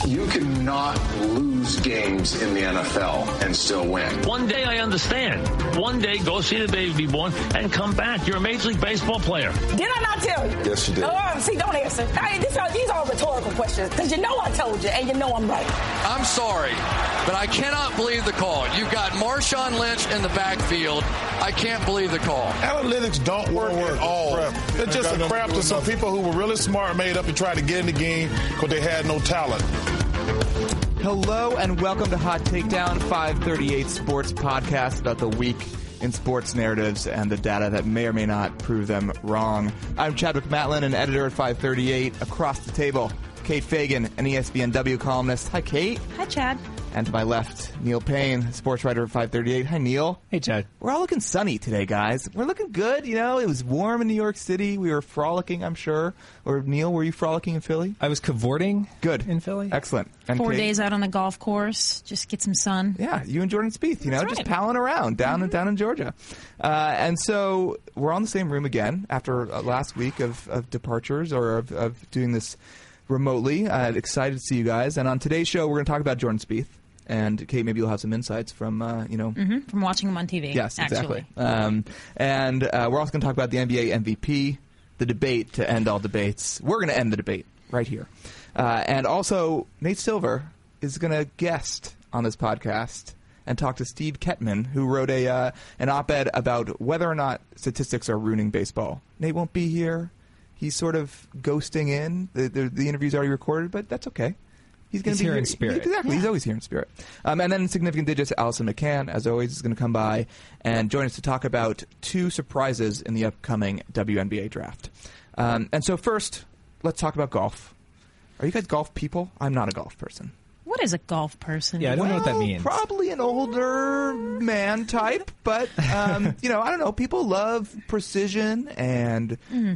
You cannot lose games in the NFL and still win. One day I understand. One day go see the baby be born and come back. You're a Major League Baseball player. Did I not tell you? Yes, you did. See, don't answer. These are rhetorical questions because you know I told you and you know I'm right. I'm sorry, but I cannot believe the call. You've got Marshawn Lynch in the backfield. I can't believe the call. Analytics don't work at all. It's just a crap to some people who were really smart, made up, and tried to get in the game because they had no talent. Hello and welcome to Hot Takedown, 538 Sports Podcast about the week in sports narratives and the data that may or may not prove them wrong. I'm Chadwick Matlin, an editor at 538. Across the table, Kate Fagan, an ESPNW columnist. Hi, Kate. Hi, Chad. And to my left, Neil Payne, sports writer at 538. Hi, Neil. Hey, Chad. We're all looking sunny today, guys. We're looking good. You know, it was warm in New York City. We were frolicking, I'm sure. Or, Neil, were you frolicking in Philly? I was cavorting. Good. In Philly. Excellent. And 4 Kate? days out on the golf course. Just get some sun. Yeah, you and Jordan Spieth, you know, That's just right. palling around down in Georgia. And so we're on the same room again after last week of departures or of doing this remotely. Excited to see you guys. And on today's show, we're going to talk about Jordan Spieth. And Kate, maybe you'll have some insights from, From watching him on TV. Yes, exactly. Actually. And we're also going to talk about the NBA MVP, the debate to end all debates. We're going to end the debate right here. And also, Nate Silver is going to guest on this podcast and talk to Steve Ketman, who wrote an op-ed about whether or not statistics are ruining baseball. Nate won't be here. He's sort of ghosting in. The interview's already recorded, but that's okay. He's going to be here in spirit. Exactly. Yeah. He's always here in spirit. And then Significant Digits, Allison McCann, as always, is going to come by and join us to talk about two surprises in the upcoming WNBA draft. And so first, let's talk about golf. Are you guys golf people? I'm not a golf person. What is a golf person? Yeah, I don't know what that means. Probably an older man type, but, I don't know. People love precision and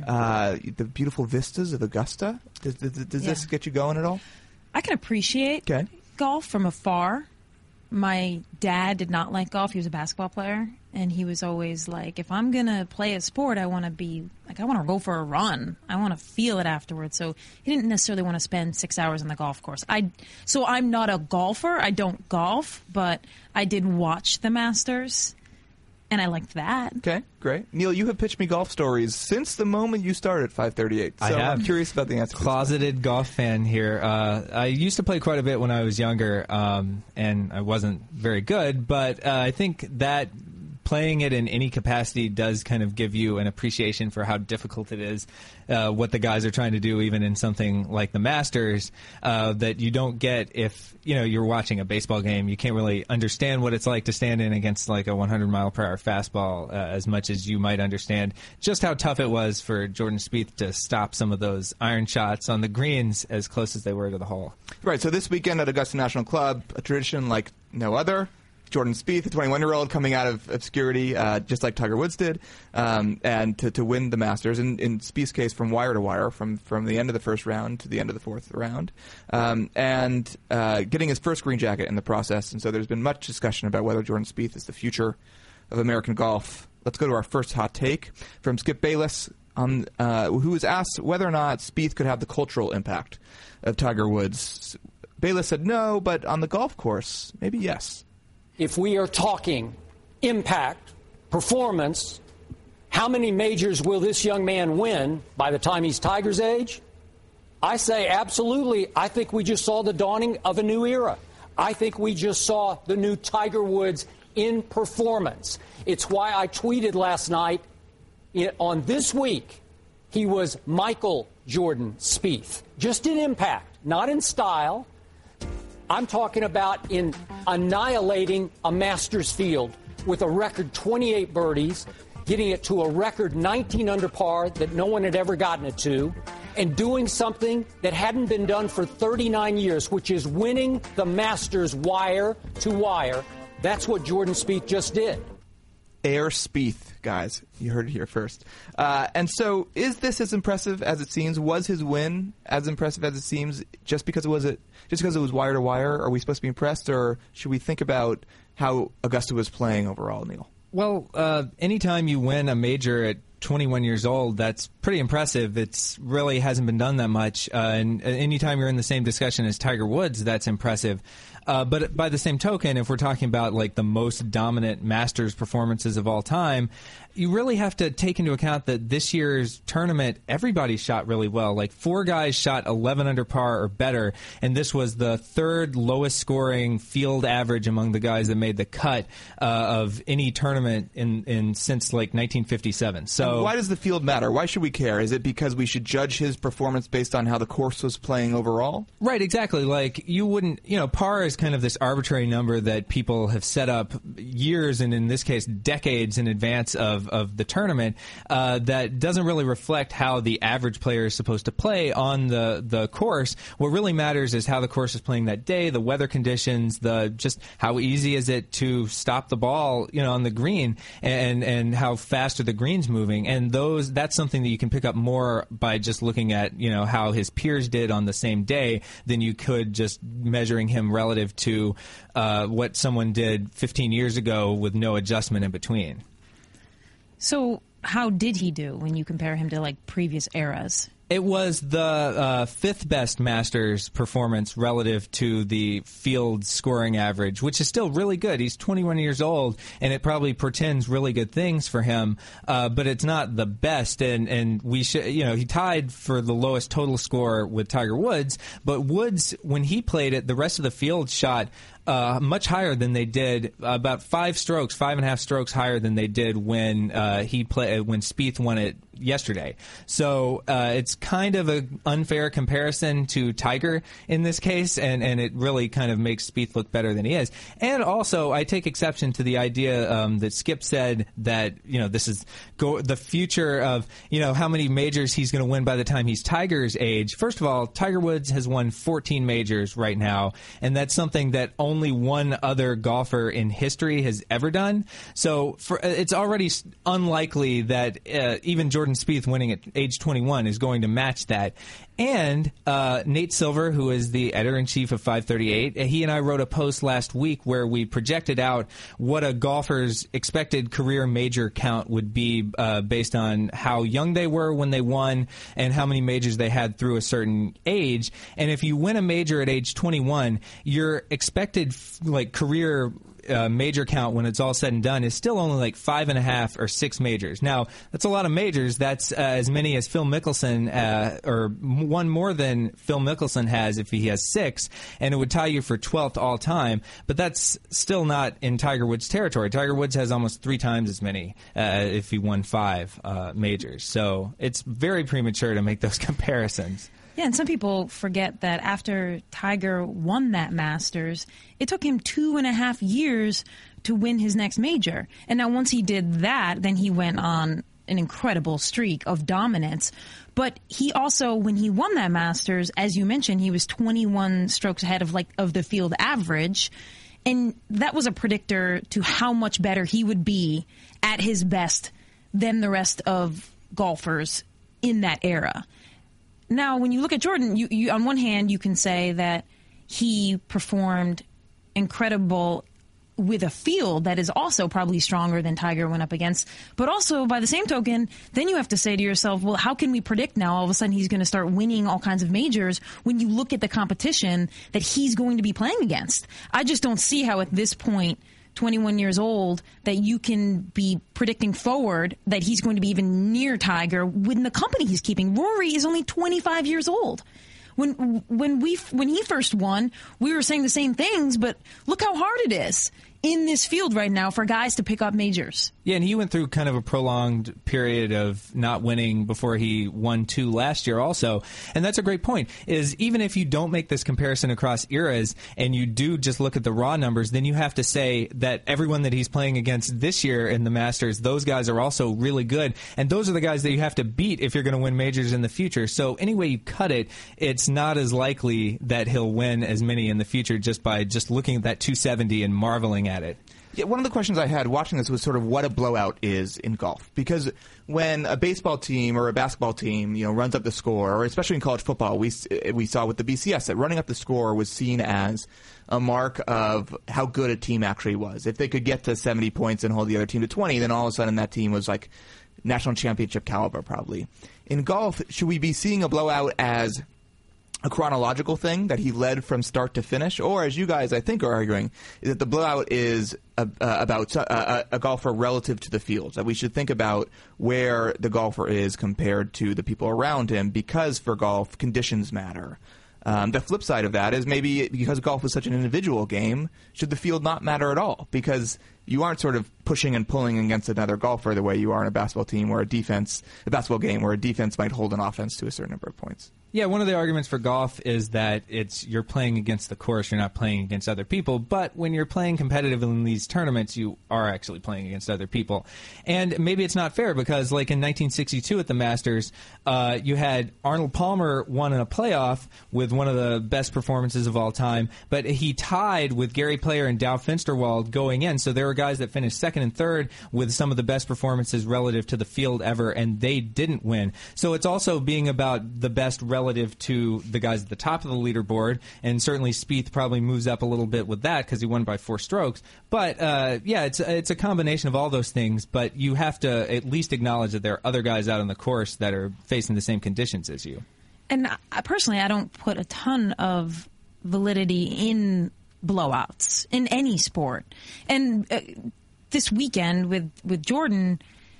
the beautiful vistas of Augusta. Does this get you going at all? I can appreciate golf from afar. My dad did not like golf. He was a basketball player, and he was always like, if I'm going to play a sport, I want to go for a run. I want to feel it afterwards. So he didn't necessarily want to spend 6 hours on the golf course. So I'm not a golfer. I don't golf, but I did watch the Masters. And I liked that. Okay, great. Neil, you have pitched me golf stories since the moment you started 538. So I have. I'm curious about the answer. Closeted golf fan here. I used to play quite a bit when I was younger, and I wasn't very good. But I think that playing it in any capacity does kind of give you an appreciation for how difficult it is, what the guys are trying to do, even in something like the Masters, that you don't get if you're watching a baseball game. You can't really understand what it's like to stand in against like a 100-mile-per-hour fastball as much as you might understand just how tough it was for Jordan Spieth to stop some of those iron shots on the greens as close as they were to the hole. Right, so this weekend at Augusta National Club, a tradition like no other. Jordan Spieth, a 21-year-old coming out of obscurity, just like Tiger Woods did, and to win the Masters, in Spieth's case, from wire to wire, from the end of the first round to the end of the fourth round, and getting his first green jacket in the process. And so there's been much discussion about whether Jordan Spieth is the future of American golf. Let's go to our first hot take from Skip Bayless, who was asked whether or not Spieth could have the cultural impact of Tiger Woods. Bayless said no, but on the golf course, maybe yes. If we are talking impact, performance, how many majors will this young man win by the time he's Tiger's age? I say absolutely. I think we just saw the dawning of a new era. I think we just saw the new Tiger Woods in performance. It's why I tweeted last night on This Week, he was Michael Jordan Spieth. Just in impact, not in style. I'm talking about in annihilating a Masters field with a record 28 birdies, getting it to a record 19 under par that no one had ever gotten it to, and doing something that hadn't been done for 39 years, which is winning the Masters wire to wire. That's what Jordan Spieth just did. Air Spieth, guys. You heard it here first. And so is this as impressive as it seems? Was his win as impressive as it seems just because it was wire to wire? Are we supposed to be impressed, or should we think about how Augusta was playing overall, Neil? Well, anytime you win a major at 21 years old, that's pretty impressive. It's really hasn't been done that much. And anytime you're in the same discussion as Tiger Woods, that's impressive. But by the same token, if we're talking about like the most dominant Masters performances of all time, you really have to take into account that this year's tournament, everybody shot really well. Like 4 guys shot 11 under par or better, and this was the 3rd lowest scoring field average among the guys that made the cut of any tournament in since like 1957. So and why does the field matter? Why should we care? Is it because we should judge his performance based on how the course was playing overall? Right, exactly. Like you wouldn't, par is kind of this arbitrary number that people have set up years and in this case decades in advance of the tournament that doesn't really reflect how the average player is supposed to play on the course. What really matters is how the course is playing that day, the weather conditions, just how easy is it to stop the ball, on the green, and how fast are the greens moving. And that's something that you can pick up more by just looking at, how his peers did on the same day than you could just measuring him relative to what someone did 15 years ago with no adjustment in between. So how did he do when you compare him to like previous eras? It was the 5th best Masters performance relative to the field scoring average, which is still really good. He's 21 years old, and it probably portends really good things for him, but it's not the best. And we should, he tied for the lowest total score with Tiger Woods, but Woods, when he played it, the rest of the field shot much higher than they did, about 5.5 strokes higher than they did when when Spieth won it yesterday. So it's kind of an unfair comparison to Tiger in this case, and it really kind of makes Spieth look better than he is. And also, I take exception to the idea that Skip said that this is the future of how many majors he's going to win by the time he's Tiger's age. First of all, Tiger Woods has won 14 majors right now, and that's something that only one other golfer in history has ever done. So it's already unlikely that even Jordan Spieth winning at age 21 is going to match that. And Nate Silver, who is the editor-in-chief of 538, he and I wrote a post last week where we projected out what a golfer's expected career major count would be based on how young they were when they won and how many majors they had through a certain age. And if you win a major at age 21, your expected career major count when it's all said and done is still only like 5.5 or 6 majors. Now, that's a lot of majors. That's as many as Phil Mickelson, or one more than Phil Mickelson has if he has 6, and it would tie you for 12th all time, but that's still not in Tiger Woods' territory. Tiger Woods has almost 3 times as many if he won 5 majors. So it's very premature to make those comparisons. Yeah, and some people forget that after Tiger won that Masters, it took him 2.5 years to win his next major. And now once he did that, then he went on an incredible streak of dominance. But he also, when he won that Masters, as you mentioned, he was 21 strokes ahead of the field average. And that was a predictor to how much better he would be at his best than the rest of golfers in that era. Now, when you look at Jordan, you on one hand, you can say that he performed incredible with a field that is also probably stronger than Tiger went up against. But also, by the same token, then you have to say to yourself, well, how can we predict now all of a sudden he's going to start winning all kinds of majors when you look at the competition that he's going to be playing against? I just don't see how at this point, 21 years old, that you can be predicting forward that he's going to be even near Tiger when the company he's keeping. Rory is only 25 years old. When he first won, we were saying the same things, but look how hard it is in this field right now for guys to pick up majors. Yeah, and he went through kind of a prolonged period of not winning before he won 2 last year also. And that's a great point, is even if you don't make this comparison across eras and you do just look at the raw numbers, then you have to say that everyone that he's playing against this year in the Masters, those guys are also really good. And those are the guys that you have to beat if you're going to win majors in the future. So any way you cut it, it's not as likely that he'll win as many in the future just by just looking at that 270 and marveling at it. Yeah, one of the questions I had watching this was sort of what a blowout is in golf. Because when a baseball team or a basketball team, runs up the score, or especially in college football, we saw with the BCS that running up the score was seen as a mark of how good a team actually was. If they could get to 70 points and hold the other team to 20, then all of a sudden that team was like national championship caliber, probably. In golf, should we be seeing a blowout as a chronological thing, that he led from start to finish, or, as you guys I think are arguing, is that the blowout is about a golfer relative to the field, that we should think about where the golfer is compared to the people around him, because for golf, conditions matter. The flip side of that is maybe because golf is such an individual game, should the field not matter at all? Because you aren't sort of pushing and pulling against another golfer the way you are in a basketball team or a basketball game where a defense might hold an offense to a certain number of points. Yeah, one of the arguments for golf is that you're playing against the course, you're not playing against other people. But when you're playing competitively in these tournaments, you are actually playing against other people. And maybe it's not fair because, like in 1962 at the Masters, you had Arnold Palmer won in a playoff with one of the best performances of all time, but he tied with Gary Player and Dow Finsterwald going in. So there were guys that finished second and third with some of the best performances relative to the field ever, and they didn't win. So it's also being about the best relative to the guys at the top of the leaderboard, and certainly Spieth probably moves up a little bit with that because he won by 4 strokes. But yeah, it's a combination of all those things, but you have to at least acknowledge that there are other guys out on the course that are facing the same conditions as you. And personally, I don't put a ton of validity in blowouts in any sport. And this weekend with Jordan,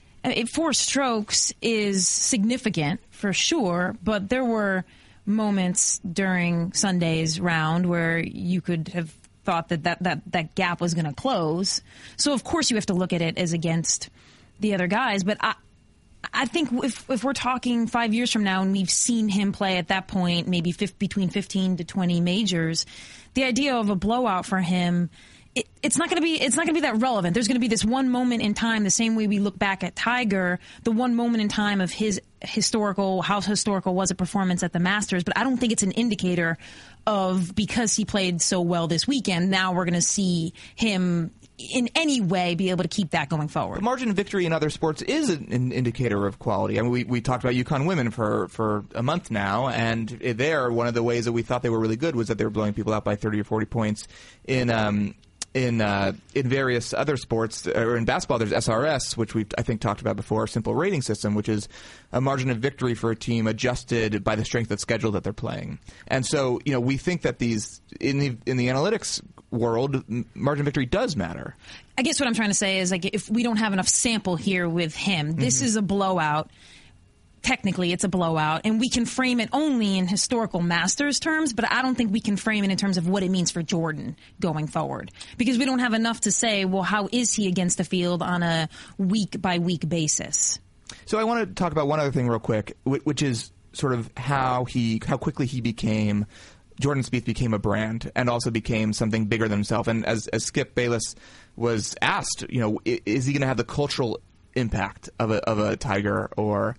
4 strokes is significant for sure, but there were moments during Sunday's round where you could have thought that gap was going to close. So of course you have to look at it as against the other guys. But I think if we're talking 5 years from now and we've seen him play at that point, maybe between 15 to 20 majors, the idea of a blowout for him, it's not going to be that relevant. There's going to be this one moment in time, the same way we look back at Tiger, the one moment in time of his how historical was a performance at the Masters. But I don't think it's an indicator of, because he played so well this weekend, now we're going to see him in any way be able to keep that going forward. The margin of victory in other sports is an indicator of quality. I mean, we talked about UConn women for a month now, and there, one of the ways that we thought they were really good was that they were blowing people out by 30 or 40 points in various other sports, or in basketball, there's SRS, which we've, I think, talked about before, simple rating system, which is a margin of victory for a team adjusted by the strength of schedule that they're playing. And so, we think that these, in the analytics world, margin of victory does matter. I guess what I'm trying to say is, like, if we don't have enough sample here with him, this is a blowout. Technically, it's a blowout, and we can frame it only in historical Masters terms, but I don't think we can frame it in terms of what it means for Jordan going forward, because we don't have enough to say, well, how is he against the field on a week-by-week basis? So I want to talk about one other thing real quick, which is sort of how quickly Jordan Spieth became a brand and also became something bigger than himself. And as Skip Bayless was asked, is he going to have the cultural impact of a Tiger, or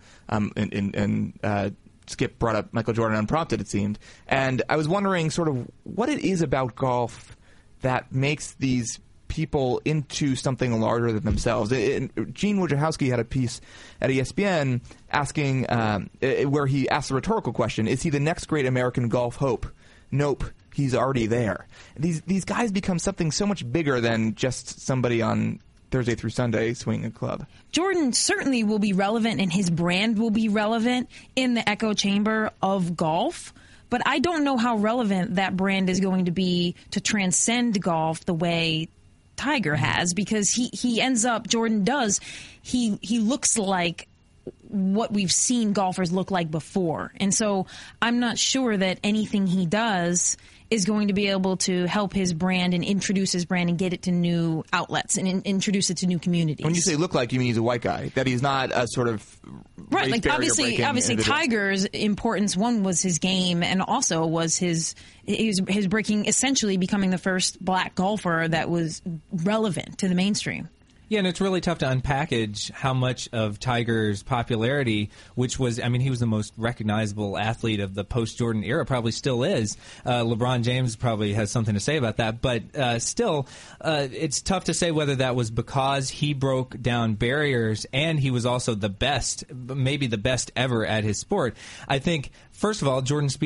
Skip brought up Michael Jordan unprompted, it seemed. And I was wondering sort of what it is about golf that makes these people into something larger than themselves. Gene Wojciechowski had a piece at ESPN asking, where he asked the rhetorical question, is he the next great American golf hope? Nope. He's already there. These guys become something so much bigger than just somebody on Thursday through Sunday swinging a club. Jordan certainly will be relevant, and his brand will be relevant in the echo chamber of golf. But I don't know how relevant that brand is going to be to transcend golf the way Tiger has, because he ends up, Jordan does, he looks like what we've seen golfers look like before. And so I'm not sure that anything he does is going to be able to help his brand and introduce his brand and get it to new outlets and introduce it to new communities. When you say look like, you mean he's a white guy, that he's not a sort of right, like obviously Tiger's importance, one was his game, and also was his breaking, essentially becoming the first black golfer that was relevant to the mainstream. Yeah, and it's really tough to unpackage how much of Tiger's popularity, which was, I mean, he was the most recognizable athlete of the post-Jordan era, probably still is. LeBron James probably has something to say about that, but still, it's tough to say whether that was because he broke down barriers and he was also the best, maybe the best ever at his sport. I think, first of all, Jordan Spieth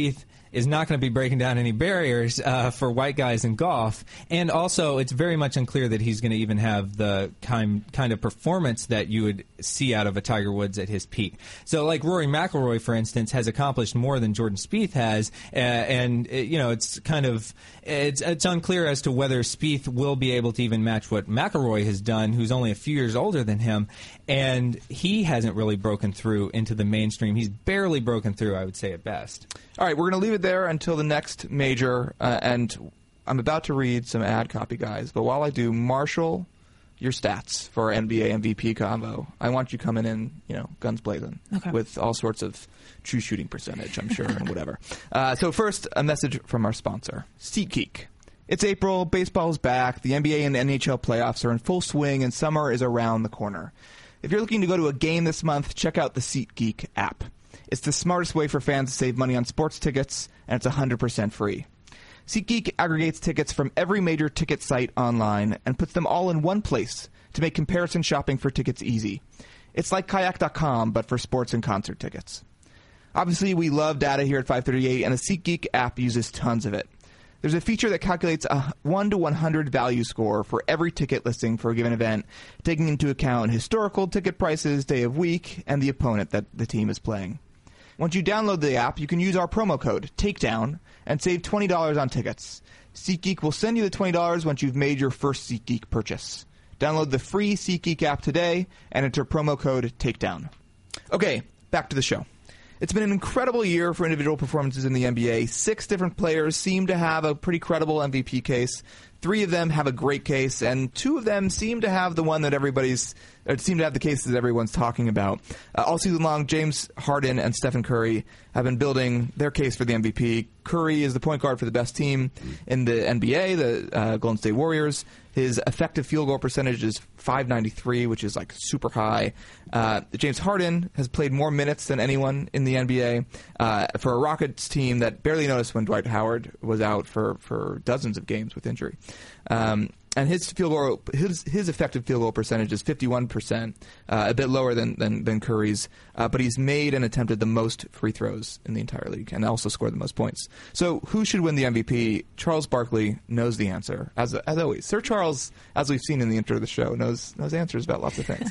is not going to be breaking down any barriers for white guys in golf. And also, it's very much unclear that he's going to even have the kind of performance that you would see out of a Tiger Woods at his peak. So, like Rory McIlroy, for instance, has accomplished more than Jordan Spieth has, and it's kind of it's unclear as to whether Spieth will be able to even match what McIlroy has done, who's only a few years older than him, and he hasn't really broken through into the mainstream. He's barely broken through, I would say, at best. All right, we're going to leave it there until the next major, and I'm about to read some ad copy, guys, but while I do, Marshall your stats for our NBA MVP combo. I want you coming in, guns blazing, with all sorts of true shooting percentage, I'm sure, and whatever. So first, a message from our sponsor, SeatGeek. It's April, baseball's back, the NBA and NHL playoffs are in full swing, and summer is around the corner. If you're looking to go to a game this month, check out the SeatGeek app. It's the smartest way for fans to save money on sports tickets, and it's 100% free. SeatGeek aggregates tickets from every major ticket site online and puts them all in one place to make comparison shopping for tickets easy. It's like Kayak.com, but for sports and concert tickets. Obviously, we love data here at 538, and the SeatGeek app uses tons of it. There's a feature that calculates a 1 to 100 value score for every ticket listing for a given event, taking into account historical ticket prices, day of week, and the opponent that the team is playing. Once you download the app, you can use our promo code, TAKEDOWN, and save $20 on tickets. SeatGeek will send you the $20 once you've made your first SeatGeek purchase. Download the free SeatGeek app today and enter promo code TAKEDOWN. Okay, back to the show. It's been an incredible year for individual performances in the NBA. 6 different players seem to have a pretty credible MVP case. 3 of them have a great case, and 2 of them seem to have the one that seem to have the case that everyone's talking about. All season long, James Harden and Stephen Curry have been building their case for the MVP. Curry is the point guard for the best team in the NBA, the Golden State Warriors. His effective field goal percentage is .593, which is like super high. James Harden has played more minutes than anyone in the NBA for a Rockets team that barely noticed when Dwight Howard was out for dozens of games with injury. And his effective field goal percentage is 51%, a bit lower than Curry's, but he's made and attempted the most free throws in the entire league and also scored the most points. So who should win the MVP? Charles Barkley knows the answer, as always. Sir Charles, as we've seen in the intro of the show, knows answers about lots of things.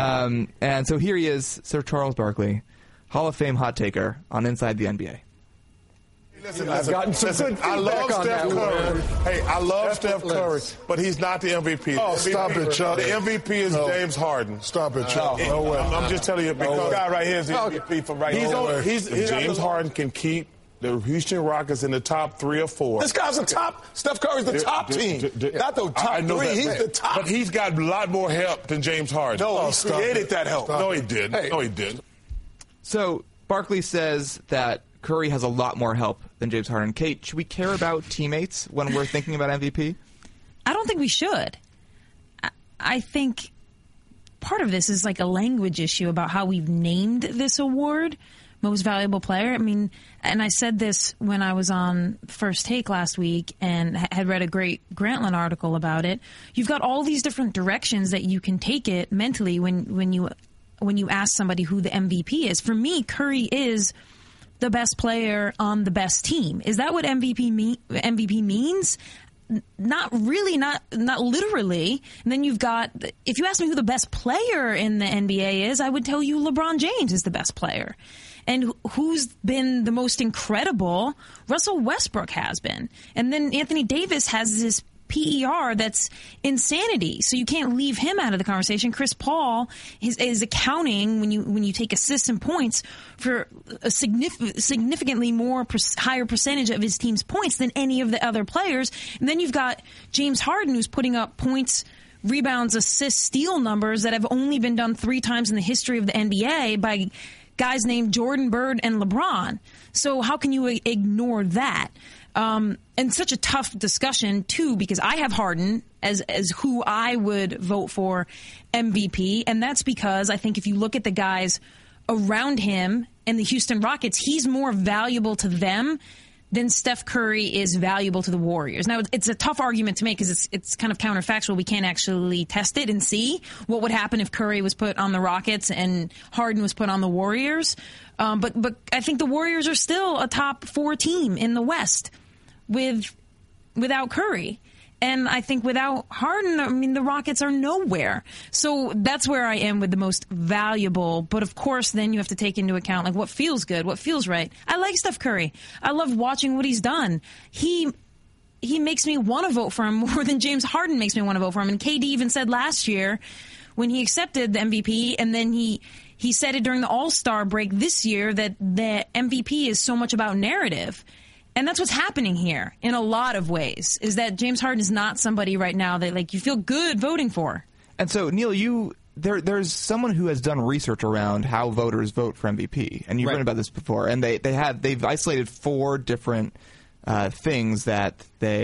And so here he is, Sir Charles Barkley, Hall of Fame hot taker on Inside the NBA. Listen, I've gotten some good feedback. I love Steph Curry. Hey, I love Steph Curry, but he's not the MVP. Oh, stop it, Chuck. The MVP is James Harden. Stop it, Chuck. No way. I'm just telling you, because this guy right here is the MVP for right now. James Harden can keep the Houston Rockets in the top 3 or 4. This guy's the top. Steph Curry's the top team. Not the top 3. He's the top. But he's got a lot more help than James Harden. No, he created that help. No, he didn't. Hey. No, he didn't. So Barkley says that Curry has a lot more help than James Harden. Kate, should we care about teammates when we're thinking about MVP? I don't think we should. I think part of this is like a language issue about how we've named this award, Most Valuable Player. I mean, and I said this when I was on First Take last week and had read a great Grantland article about it. You've got all these different directions that you can take it mentally when you ask somebody who the MVP is. For me, Curry is the best player on the best team. Is that what MVP means? Not really, not literally. And then you've got, if you ask me who the best player in the NBA is, I would tell you LeBron James is the best player. And who's been the most incredible? Russell Westbrook has been. And then Anthony Davis has this PER that's insanity, so you can't leave him out of the conversation. Chris Paul is accounting when you take assists and points for a significantly more higher percentage of his team's points than any of the other players. And then you've got James Harden, who's putting up points, rebounds, assists, steal numbers that have only been done 3 times in the history of the NBA by guys named Jordan, Bird, and LeBron. So how can you ignore that? And such a tough discussion, too, because I have Harden as who I would vote for MVP. And that's because I think if you look at the guys around him in the Houston Rockets, he's more valuable to them then Steph Curry is valuable to the Warriors. Now, it's a tough argument to make because it's kind of counterfactual. We can't actually test it and see what would happen if Curry was put on the Rockets and Harden was put on the Warriors. But I think the Warriors are still a top 4 team in the West without Curry. And I think without Harden, I mean, the Rockets are nowhere. So that's where I am with the most valuable. But of course, then you have to take into account like what feels good, what feels right. I like Steph Curry. I love watching what he's done. He makes me want to vote for him more than James Harden makes me want to vote for him. And KD even said last year when he accepted the MVP, and then he said it during the All-Star break this year that the MVP is so much about narrative. And that's what's happening here in a lot of ways, is that James Harden is not somebody right now that like you feel good voting for. And so, Neil, there's someone who has done research around how voters vote for MVP, and you've written about this before. And they've isolated 4 different things that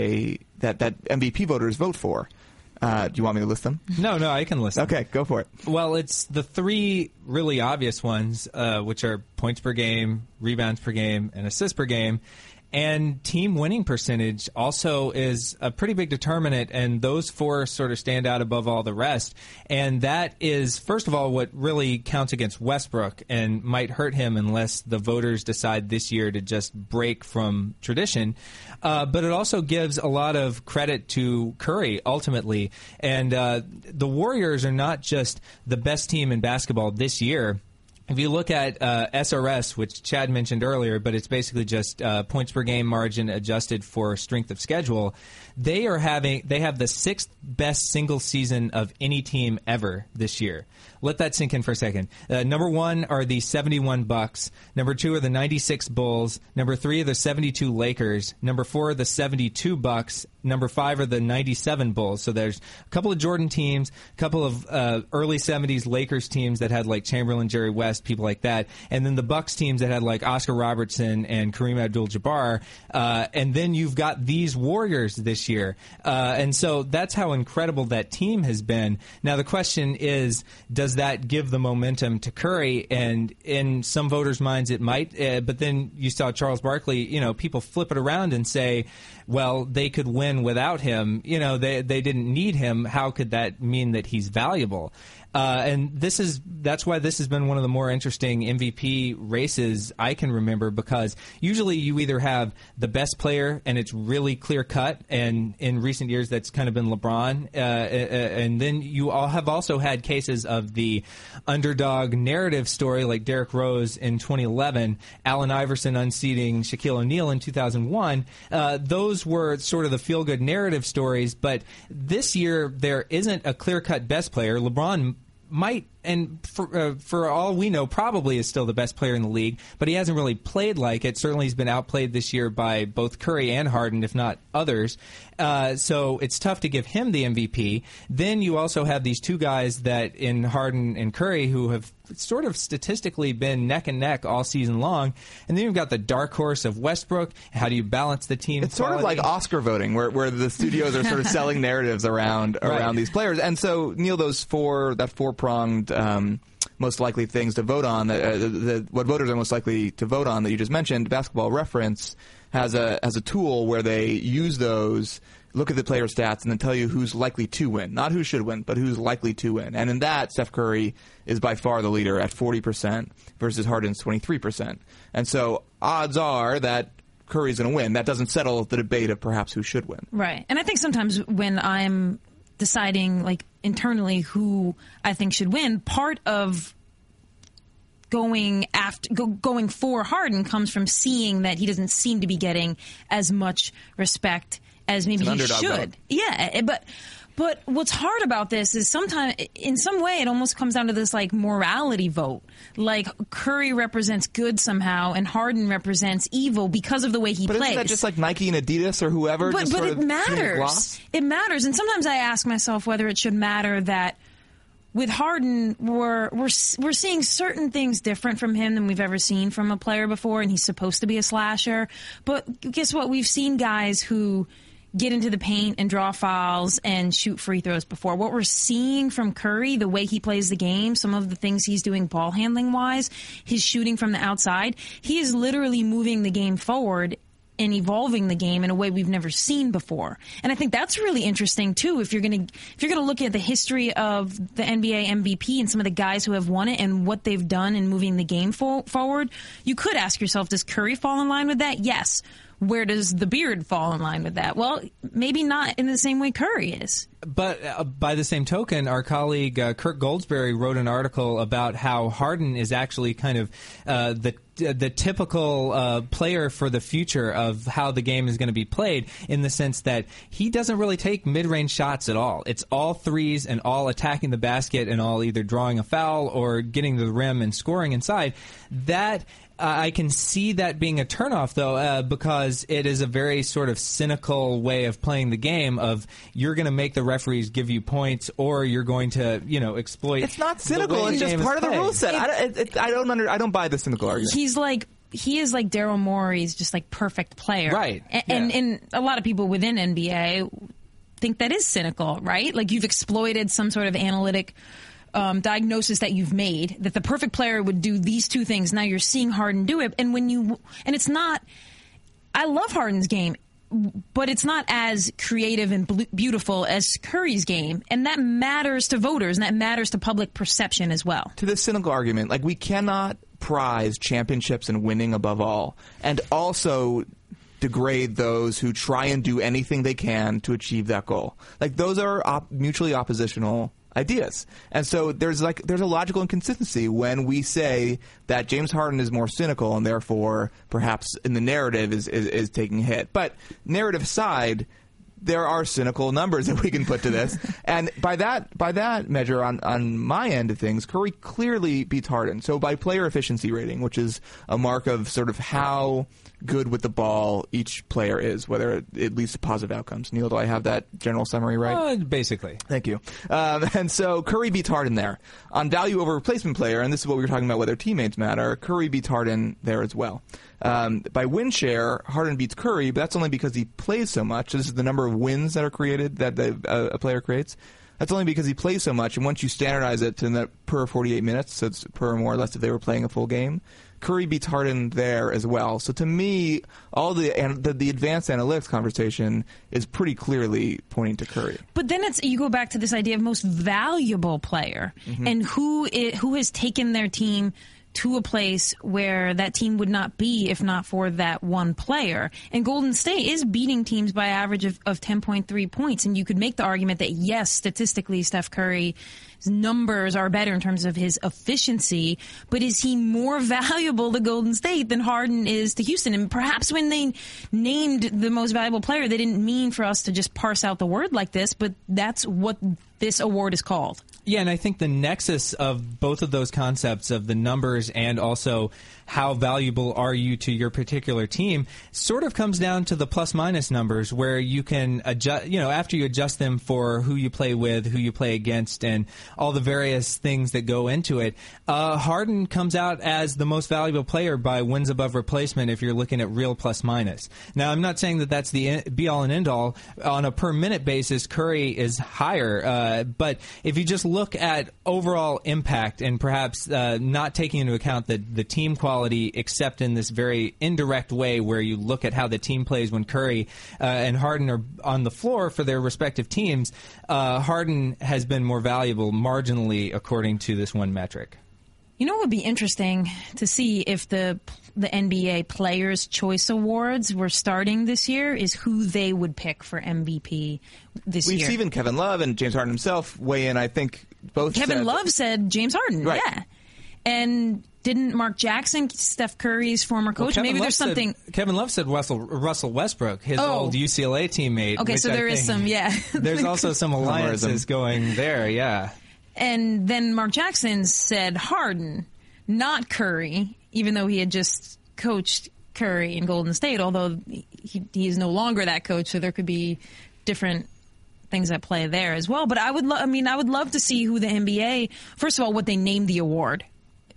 MVP voters vote for. Do you want me to list them? No, I can list them. Okay, go for it. Well, it's the 3 really obvious ones, which are points per game, rebounds per game, and assists per game. And team winning percentage also is a pretty big determinant, and those 4 sort of stand out above all the rest. And that is, first of all, what really counts against Westbrook and might hurt him unless the voters decide this year to just break from tradition. But it also gives a lot of credit to Curry, ultimately. And the Warriors are not just the best team in basketball this year. If you look at SRS, which Chad mentioned earlier, but it's basically just points per game margin adjusted for strength of schedule, they have the 6th best single season of any team ever this year. Let that sink in for a second. Number 1 are the 71 Bucks. Number 2 are the 96 Bulls. Number 3 are the 72 Lakers. Number 4 are the 72 Bucks. Number 5 are the 97 Bulls. So there's a couple of Jordan teams, a couple of early 70s Lakers teams that had like Chamberlain, Jerry West, people like that, and then the Bucks teams that had like Oscar Robertson and Kareem Abdul-Jabbar. And then you've got these Warriors this year. And so that's how incredible that team has been. Now the question is, does that give the momentum to Curry? And in some voters' minds it might, but then you saw Charles Barkley, people flip it around and say, well, they could win without him. They didn't need him. How could that mean that he's valuable? And that's why this has been one of the more interesting MVP races I can remember, because usually you either have the best player and it's really clear cut, and in recent years that's kind of been LeBron, and then you all have also had cases of the underdog narrative story like Derrick Rose in 2011, Allen Iverson unseating Shaquille O'Neal in 2001. Those were sort of the feel-good narrative stories, but this year there isn't a clear-cut best player. LeBron might, and for all we know, probably is still the best player in the league, but he hasn't really played like it. Certainly he's been outplayed this year by both Curry and Harden, if not others. So it's tough to give him the MVP. Then you also have these 2 guys that in Harden and Curry who have sort of statistically been neck and neck all season long. And then you've got the dark horse of Westbrook. How do you balance the team? It's quality? Sort of like Oscar voting, where the studios are sort of selling narratives around these players. And so, Neil, that 4-pronged most likely things to vote on, what voters are most likely to vote on that you just mentioned, Basketball Reference has a tool where they use those, look at the player stats, and then tell you who's likely to win. Not who should win, but who's likely to win. And in that, Steph Curry is by far the leader at 40% versus Harden's 23%. And so odds are that Curry's going to win. That doesn't settle the debate of perhaps who should win. Right. And I think sometimes when I'm deciding like internally who I think should win, part of going for Harden comes from seeing that he doesn't seem to be getting as much respect as maybe he should. Vote. Yeah, but what's hard about this is sometimes, in some way, it almost comes down to this like morality vote. Like Curry represents good somehow, and Harden represents evil because of the way he plays. But isn't that just like Nike and Adidas or whoever? But it matters. It matters, and sometimes I ask myself whether it should matter that with Harden, we're seeing certain things different from him than we've ever seen from a player before, and he's supposed to be a slasher. But guess what? We've seen guys who get into the paint and draw fouls and shoot free throws before. What we're seeing from Curry, the way he plays the game, some of the things he's doing ball handling wise, his shooting from the outside, he is literally moving the game forward and evolving the game in a way we've never seen before. And I think that's really interesting too. If you're going to look at the history of the NBA MVP and some of the guys who have won it and what they've done in moving the game forward, you could ask yourself, does Curry fall in line with that? Yes. Where does the beard fall in line with that? Well, maybe not in the same way Curry is. But by the same token, our colleague Kirk Goldsberry wrote an article about how Harden is actually kind of the typical player for the future of how the game is going to be played, in the sense that he doesn't really take mid-range shots at all. It's all threes and all attacking the basket and all either drawing a foul or getting to the rim and scoring inside. That I can see that being a turnoff, though, because it is a very sort of cynical way of playing the game. Of you're going to make the referees give you points, or you're going to, exploit. It's not cynical. It's just part of the rule set. I don't buy the cynical argument. He is like Daryl Morey's just like perfect player, right? And a lot of people within NBA think that is cynical, right? Like you've exploited some sort of analytic diagnosis that you've made, that the perfect player would do these two things. Now you're seeing Harden do it. And it's not, I love Harden's game, but it's not as creative and beautiful as Curry's game. And that matters to voters, and that matters to public perception as well. To the cynical argument, like we cannot prize championships and winning above all, and also degrade those who try and do anything they can to achieve that goal. Like those are mutually oppositional ideas. And so there's a logical inconsistency when we say that James Harden is more cynical and therefore perhaps in the narrative is taking a hit. But narrative aside, there are cynical numbers that we can put to this. And by that measure, on my end of things, Curry clearly beats Harden. So by player efficiency rating, which is a mark of sort of how good with the ball each player is, whether it leads to positive outcomes. Neil, do I have that general summary right? Basically. Thank you. And so Curry beats Harden there. On value over replacement player, and this is what we were talking about, whether teammates matter, Curry beats Harden there as well. By win share, Harden beats Curry, but that's only because he plays so much. So this is the number of wins that are created that a player creates. That's only because he plays so much, and once you standardize it to that per 48 minutes, so it's per more or less if they were playing a full game, Curry beats Harden there as well. So to me, all the advanced analytics conversation is pretty clearly pointing to Curry. But then you go back to this idea of most valuable player, and who has taken their team to a place where that team would not be if not for that one player. And Golden State is beating teams by average of 10.3 points. And you could make the argument that, yes, statistically, Steph Curry's numbers are better in terms of his efficiency, but is he more valuable to Golden State than Harden is to Houston? And perhaps when they named the most valuable player, they didn't mean for us to just parse out the word like this, but that's what this award is called. Yeah, and I think the nexus of both of those concepts of the numbers and also how valuable are you to your particular team sort of comes down to the plus-minus numbers, where you can adjust, after you adjust them for who you play with, who you play against, and all the various things that go into it. Harden comes out as the most valuable player by wins above replacement if you're looking at real plus-minus. Now, I'm not saying that that's the be-all and end-all. On a per-minute basis, Curry is higher, but if you just look at overall impact and perhaps not taking into account the team quality, except in this very indirect way where you look at how the team plays when Curry and Harden are on the floor for their respective teams, Harden has been more valuable marginally according to this one metric. You know what would be interesting to see if the NBA Players' Choice Awards were starting this year is who they would pick for MVP this year. We've seen even Kevin Love and James Harden himself weigh in. I think both Kevin Love said James Harden, right. Yeah. And didn't Mark Jackson, Steph Curry's former coach? Maybe there's something. Kevin Love said Russell Westbrook, his old UCLA teammate. Okay, so there is some, yeah. There's also some alliances going there, yeah. And then Mark Jackson said Harden, not Curry, even though he had just coached Curry in Golden State, although he is no longer that coach, so there could be different things at play there as well. But I would love to see who the NBA, first of all, what they name the award,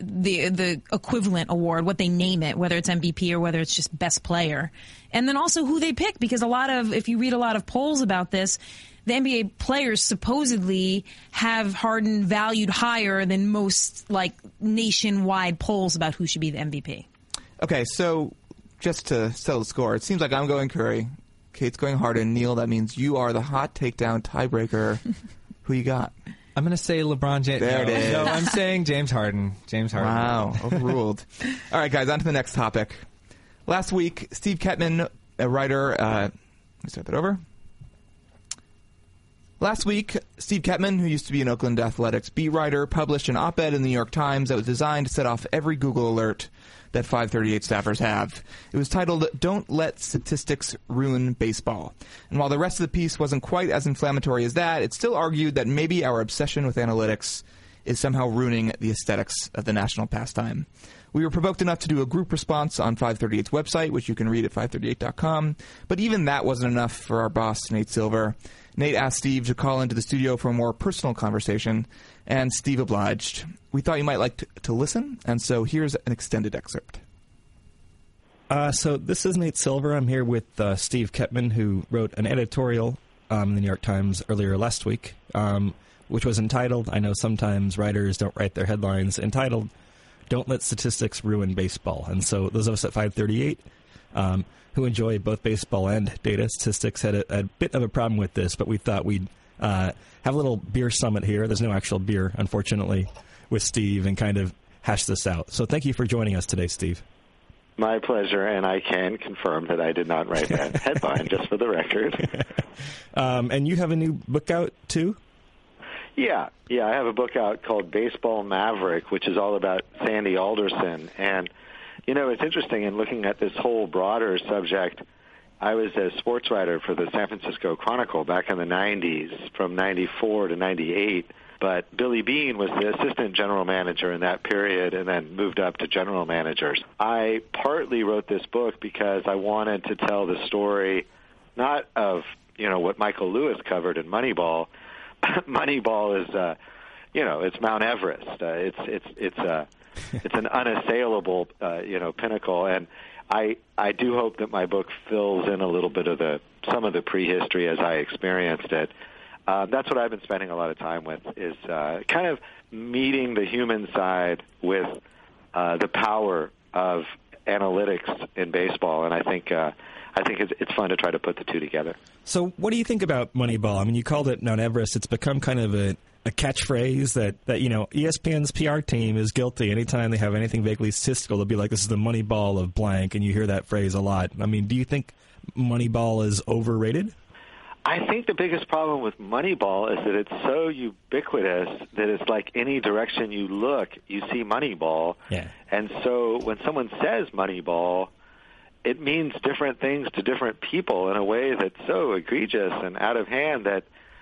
the equivalent award, what they name it, whether it's MVP or whether it's just best player. And then also who they pick, because if you read a lot of polls about this, the NBA players supposedly have Harden valued higher than most nationwide polls about who should be the MVP. Okay, so just to settle the score, it seems like I'm going Curry, Kate's going Harden. Neil, that means you are the hot takedown tiebreaker. Who you got? I'm going to say LeBron James. There it is. No, I'm saying James Harden. Wow, overruled. All right, guys, on to the next topic. Last week, Steve Ketman, a writer... let me start that over. Last week, Steve Ketman, who used to be an Oakland Athletics beat writer, published an op-ed in the New York Times that was designed to set off every Google alert that 538 staffers have. It was titled, "Don't Let Statistics Ruin Baseball." And while the rest of the piece wasn't quite as inflammatory as that, it still argued that maybe our obsession with analytics is somehow ruining the aesthetics of the national pastime. We were provoked enough to do a group response on 538's website, which you can read at 538.com, but even that wasn't enough for our boss, Nate Silver. Nate asked Steve to call into the studio for a more personal conversation, and Steve obliged. We thought you might like to listen, and so here's an extended excerpt. So this is Nate Silver. I'm here with Steve Ketman, who wrote an editorial in the New York Times earlier last week, which was entitled, I know sometimes writers don't write their headlines, entitled, "Don't Let Statistics Ruin Baseball." And so those of us at 538 who enjoy both baseball and data statistics had a bit of a problem with this, but we thought we'd have a little beer summit here. There's no actual beer, unfortunately, with Steve, and kind of hash this out. So thank you for joining us today, Steve. My pleasure, and I can confirm that I did not write that headline, just for the record. And you have a new book out, too? Yeah, I have a book out called Baseball Maverick, which is all about Sandy Alderson. And, you know, it's interesting in looking at this whole broader subject. I was a sports writer for the San Francisco Chronicle back in the 90s, from 94 to 98. But Billy Beane was the assistant general manager in that period and then moved up to general managers. I partly wrote this book because I wanted to tell the story not of, you know, what Michael Lewis covered in Moneyball. Moneyball is, you know, it's Mount Everest. It's an unassailable, you know, pinnacle. And I do hope that my book fills in a little bit of some of the prehistory as I experienced it. That's what I've been spending a lot of time with, is kind of meeting the human side with the power of analytics in baseball, and I think it's fun to try to put the two together. So what do you think about Moneyball? I mean, you called it Mount Everest. It's become kind of a catchphrase that, you know, ESPN's PR team is guilty. Anytime they have anything vaguely statistical, they'll be like, this is the Moneyball of blank, and you hear that phrase a lot. I mean, do you think Moneyball is overrated? I think the biggest problem with Moneyball is that it's so ubiquitous that it's like any direction you look, you see Moneyball. Yeah. And so when someone says Moneyball, it means different things to different people in a way that's so egregious and out of hand that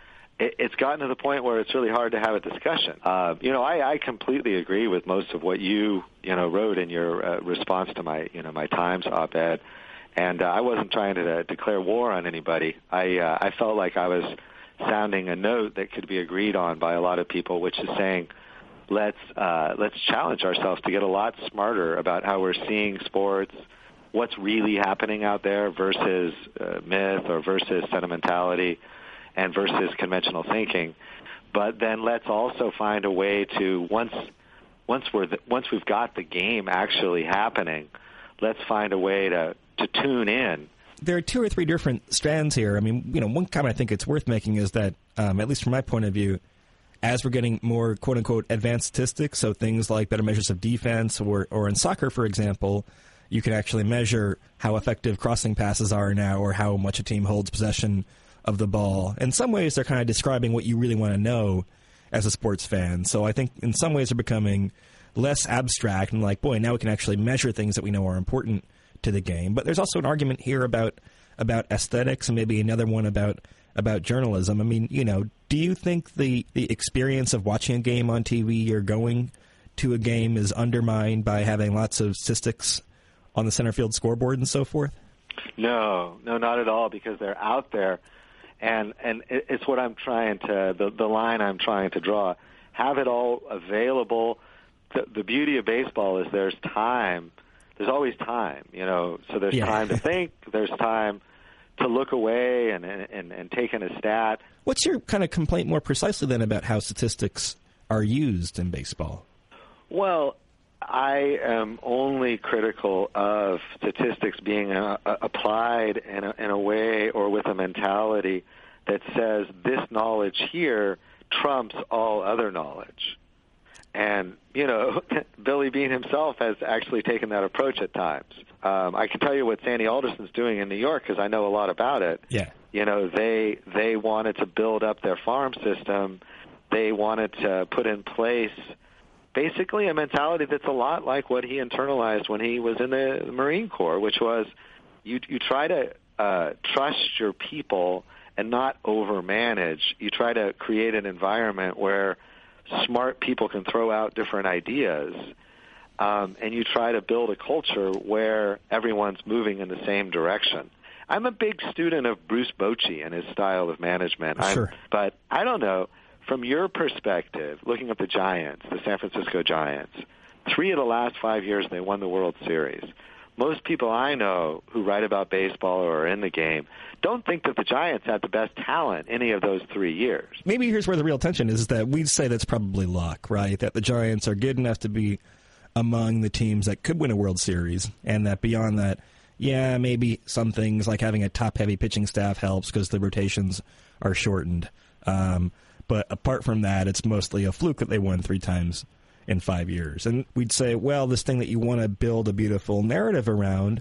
it's gotten to the point where it's really hard to have a discussion. You know, I completely agree with most of what you wrote in your response to my Times op-ed. And I wasn't trying to declare war on anybody. I felt like I was sounding a note that could be agreed on by a lot of people, which is saying, let's challenge ourselves to get a lot smarter about how we're seeing sports, what's really happening out there versus myth or versus sentimentality and versus conventional thinking. But then let's also find a way to once we've got the game actually happening, let's find a way to tune in. There are two or three different strands here. I mean, you know, one comment I think it's worth making is that, at least from my point of view, as we're getting more quote-unquote advanced statistics, so things like better measures of defense, or in soccer, for example, you can actually measure how effective crossing passes are now, or how much a team holds possession of the ball. In some ways, they're kind of describing what you really want to know as a sports fan. So I think in some ways they're becoming less abstract and like, boy, now we can actually measure things that we know are important to the game. But there's also an argument here about aesthetics, and maybe another one about journalism. I mean, you know, do you think the experience of watching a game on TV or going to a game is undermined by having lots of statistics on the center field scoreboard and so forth? No, not at all, because they're out there, and it's what I'm trying to the line I'm trying to draw. Have it all available. The beauty of baseball is there's time. There's always time, you know, so there's time to think, there's time to look away and take in a stat. What's your kind of complaint more precisely then about how statistics are used in baseball? Well, I am only critical of statistics being applied in a way or with a mentality that says this knowledge here trumps all other knowledge. And, Billy Beane himself has actually taken that approach at times. I can tell you what Sandy Alderson's doing in New York because I know a lot about it. Yeah. They wanted to build up their farm system. They wanted to put in place basically a mentality that's a lot like what he internalized when he was in the Marine Corps, which was you try to trust your people and not overmanage. You try to create an environment where smart people can throw out different ideas, and you try to build a culture where everyone's moving in the same direction. I'm a big student of Bruce Bochy and his style of management. Sure. But I don't know, from your perspective, looking at the Giants, the San Francisco Giants, 3 of the last 5 years they won the World Series. Most people I know who write about baseball or are in the game don't think that the Giants had the best talent any of those 3 years. Maybe here's where the real tension is that we'd say that's probably luck, right? That the Giants are good enough to be among the teams that could win a World Series, and that beyond that, yeah, maybe some things like having a top-heavy pitching staff helps because the rotations are shortened. But apart from that, it's mostly a fluke that they won 3 times in 5 years. And we'd say, well, this thing that you want to build a beautiful narrative around,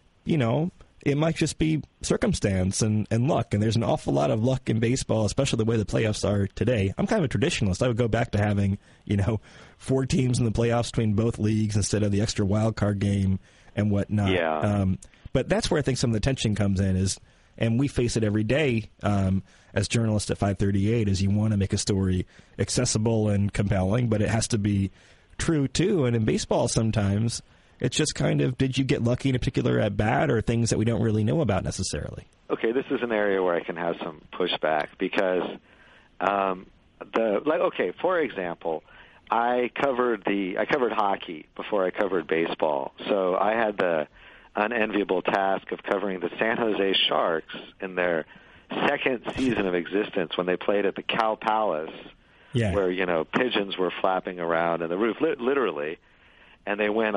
it might just be circumstance and luck. And there's an awful lot of luck in baseball, especially the way the playoffs are today. I'm kind of a traditionalist. I would go back to having, 4 teams in the playoffs between both leagues instead of the extra wild card game and whatnot. Yeah. But that's where I think some of the tension comes in is, and we face it every day as journalists at 538, is you want to make a story accessible and compelling, but it has to be true too. And in baseball sometimes it's just kind of, did you get lucky in a particular at bat or things that we don't really know about necessarily? Okay, this is an area where I can have some pushback because for example, I covered hockey before I covered baseball. So I had the unenviable task of covering the San Jose Sharks in their second season of existence when they played at the Cow Palace, where pigeons were flapping around on the roof, literally, and they went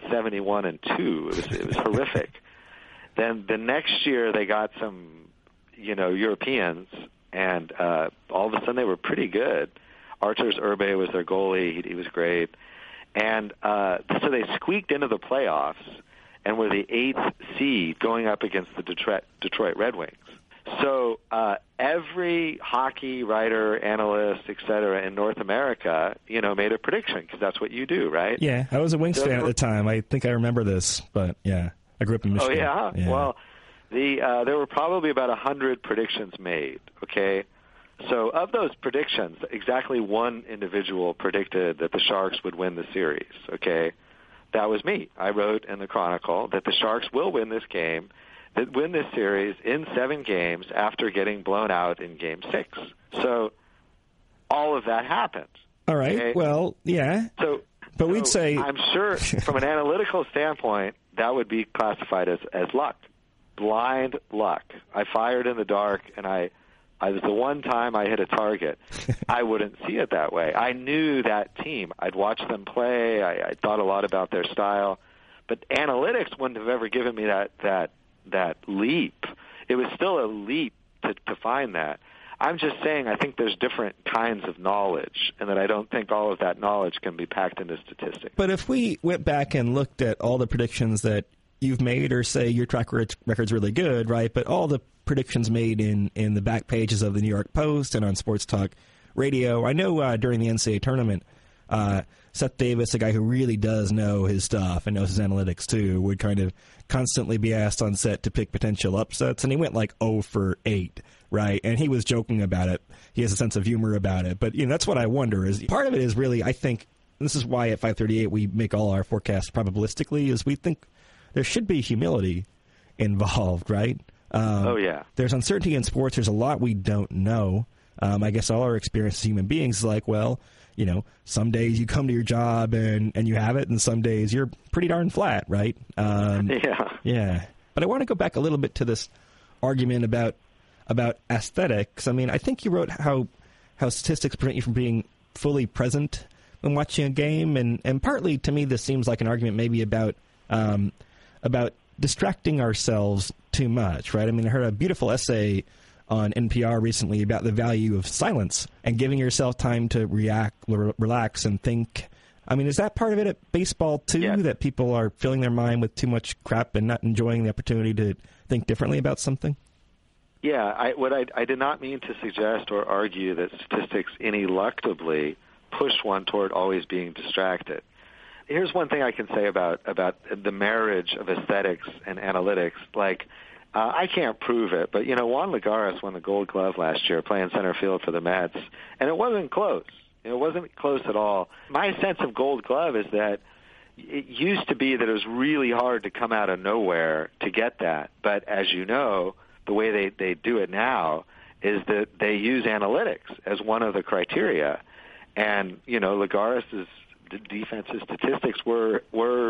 11-71-2. It was horrific. Then the next year they got some Europeans, and all of a sudden they were pretty good. Arturs Urbe was their goalie; he was great, and so they squeaked into the playoffs and were the 8th seed going up against the Detroit Red Wings. So every hockey writer, analyst, et cetera, in North America, made a prediction because that's what you do, right? Yeah, I was a Wings fan at the time. I think I remember this, but yeah, I grew up in Michigan. Oh, yeah? Well, there were probably about 100 predictions made, okay? So of those predictions, exactly one individual predicted that the Sharks would win the series, okay? That was me. I wrote in the Chronicle that the Sharks will win this game, that win this series in 7 games after getting blown out in Game 6. So all of that happened. All right. Okay? Well, yeah. But we'd say... I'm sure from an analytical standpoint, that would be classified as luck, blind luck. I fired in the dark, and I was the one time I hit a target. I wouldn't see it that way. I knew that team. I'd watched them play. I thought a lot about their style. But analytics wouldn't have ever given me that leap. It was still a leap to find that. I'm just saying I think there's different kinds of knowledge, and that I don't think all of that knowledge can be packed into statistics. But if we went back and looked at all the predictions that you've made, or say your track record's really good, right, but all the predictions made in the back pages of the New York Post and on Sports Talk Radio. I know during the NCAA tournament, Seth Davis, a guy who really does know his stuff and knows his analytics too, would kind of constantly be asked on set to pick potential upsets, and he went like 0 for 8, right? And he was joking about it. He has a sense of humor about it. But that's what I wonder is part of it is really, I think, this is why at 538 we make all our forecasts probabilistically, is we think there should be humility involved, right? There's uncertainty in sports. There's a lot we don't know. I guess all our experience as human beings is like, well, some days you come to your job and you have it, and some days you're pretty darn flat, right? Yeah. But I want to go back a little bit to this argument about aesthetics. I mean, I think you wrote how statistics prevent you from being fully present, when watching a game, and partly to me this seems like an argument maybe about distracting ourselves too much, right? I mean, I heard a beautiful essay on NPR recently about the value of silence and giving yourself time to relax and think. I mean, is that part of it at baseball too, that people are filling their mind with too much crap and not enjoying the opportunity to think differently about something? Yeah, I did not mean to suggest or argue that statistics ineluctably push one toward always being distracted. Here's one thing I can say about the marriage of aesthetics and analytics. I can't prove it, but, Juan Lagares won the Gold Glove last year playing center field for the Mets, and it wasn't close. It wasn't close at all. My sense of Gold Glove is that it used to be that it was really hard to come out of nowhere to get that. But as you know, the way they do it now is that they use analytics as one of the criteria. And, Lagares' defensive statistics were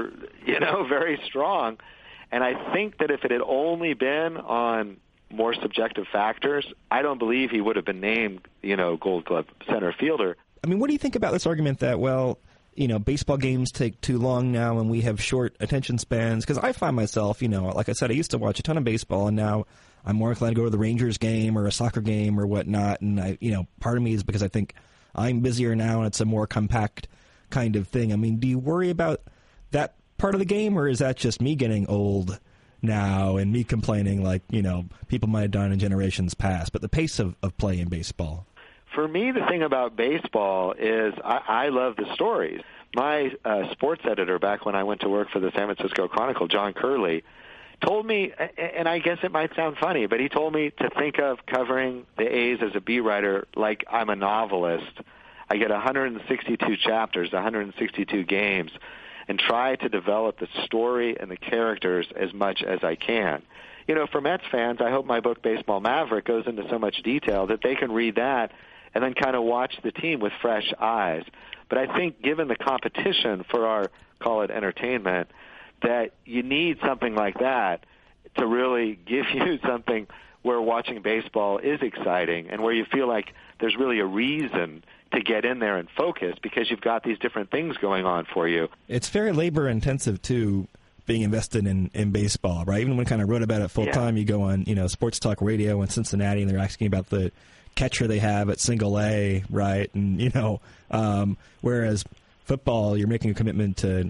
very strong. And I think that if it had only been on more subjective factors, I don't believe he would have been named, Gold Glove center fielder. I mean, what do you think about this argument that, baseball games take too long now and we have short attention spans? Because I find myself, like I said, I used to watch a ton of baseball, and now I'm more inclined to go to the Rangers game or a soccer game or whatnot. And part of me is because I think I'm busier now and it's a more compact kind of thing. I mean, do you worry about that part of the game, or is that just me getting old now and me complaining people might have done in generations past? But the pace of play in baseball. For me, the thing about baseball is I love the stories. My sports editor back when I went to work for the San Francisco Chronicle, John Curley, told me, and I guess it might sound funny, but he told me to think of covering the A's as a beat writer like I'm a novelist. I get 162 chapters, 162 games, and try to develop the story and the characters as much as I can. For Mets fans, I hope my book, Baseball Maverick, goes into so much detail that they can read that and then kind of watch the team with fresh eyes. But I think given the competition for our, call it entertainment, that you need something like that to really give you something where watching baseball is exciting and where you feel like there's really a reason to get in there and focus because you've got these different things going on for you. It's very labor-intensive, too, being invested in baseball, right? Even when I kind of wrote about it full-time, you go on, Sports Talk Radio in Cincinnati, and they're asking about the catcher they have at single A, right? And, whereas football, you're making a commitment to,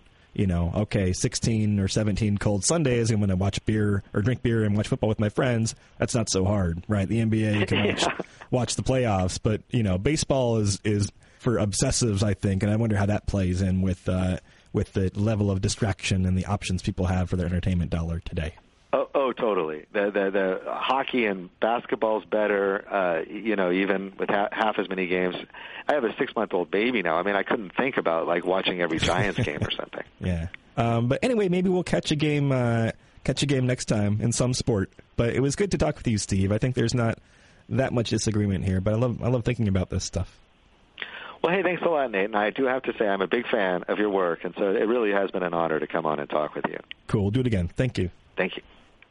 16 or 17 cold Sundays, I'm going to watch beer or drink beer and watch football with my friends. That's not so hard, right? The NBA, you can watch the playoffs, but, baseball is for obsessives, I think, and I wonder how that plays in with the level of distraction and the options people have for their entertainment dollar today. Oh, totally. The hockey and basketball's better, even with half as many games. I have a 6-month-old baby now. I mean, I couldn't think about, watching every Giants game or something. Yeah. But anyway, maybe we'll catch a game next time in some sport. But it was good to talk with you, Steve. I think there's not that much disagreement here, but I love thinking about this stuff. Well, hey, thanks a lot, Nate. And I do have to say I'm a big fan of your work, and so it really has been an honor to come on and talk with you. Cool. We'll do it again. Thank you. Thank you.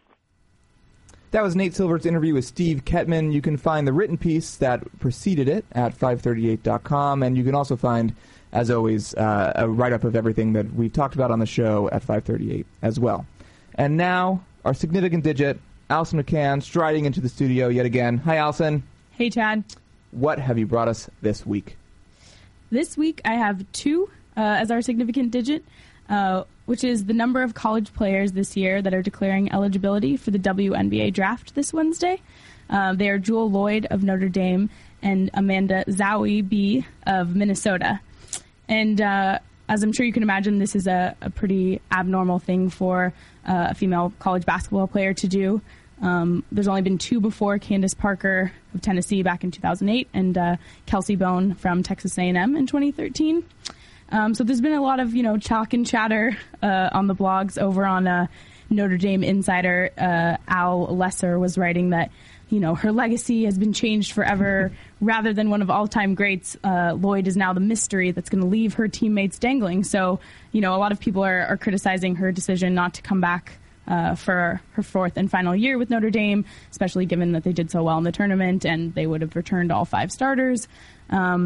That was Nate Silvert's interview with Steve Ketman. You can find the written piece that preceded it at 538.com, and you can also find, as always, a write-up of everything that we've talked about on the show at 538 as well. And now, our significant digit, Allison McCann, striding into the studio yet again. Hi, Allison. Hey, Chad. What have you brought us this week? This week, I have 2 as our significant digit, which is the number of college players this year that are declaring eligibility for the WNBA draft this Wednesday. They are Jewel Lloyd of Notre Dame and Amanda Zahui of Minnesota. And as I'm sure you can imagine, this is a pretty abnormal thing for a female college basketball player to do. There's only been 2 before, Candace Parker of Tennessee back in 2008 and Kelsey Bone from Texas A&M in 2013. So there's been a lot of, talk and chatter on the blogs. Over on Notre Dame Insider, Al Lesser was writing that, her legacy has been changed forever. Rather than one of all-time greats, Lloyd is now the mystery that's going to leave her teammates dangling. So, a lot of people are criticizing her decision not to come back for her 4th and final year with Notre Dame, especially given that they did so well in the tournament and they would have returned all 5 starters.